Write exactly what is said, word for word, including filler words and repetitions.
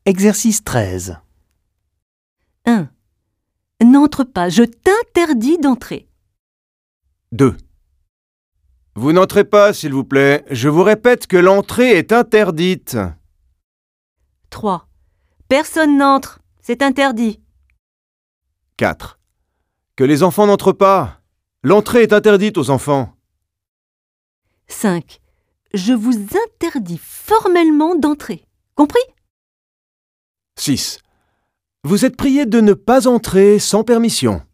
Exercice treize. un. N'entre pas, je t'interdis d'entrer. deux. Vous n'entrez pas, s'il vous plaît. Je vous répète que l'entrée est interdite. trois. Personne n'entre, c'est interdit. quatre. Que les enfants n'entrent pas. L'entrée est interdite aux enfants. cinq. Je vous interdis formellement d'entrer. Compris? six. Vous êtes prié de ne pas entrer sans permission.